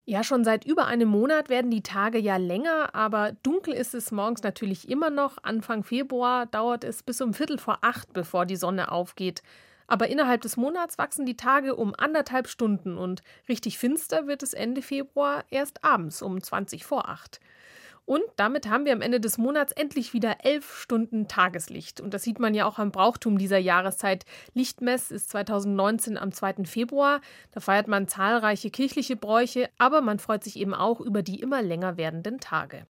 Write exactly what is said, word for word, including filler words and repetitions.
Ja, schon seit über einem Monat werden die Tage ja länger, aber dunkel ist es morgens natürlich immer noch. Anfang Februar dauert es bis um Viertel vor acht, bevor die Sonne aufgeht. Aber innerhalb des Monats wachsen die Tage um anderthalb Stunden und richtig finster wird es Ende Februar erst abends um zwanzig vor acht. Und damit haben wir am Ende des Monats endlich wieder elf Stunden Tageslicht. Und das sieht man ja auch am Brauchtum dieser Jahreszeit. Lichtmess ist zweitausendneunzehn am zweiten Februar. Da feiert man zahlreiche kirchliche Bräuche, aber man freut sich eben auch über die immer länger werdenden Tage.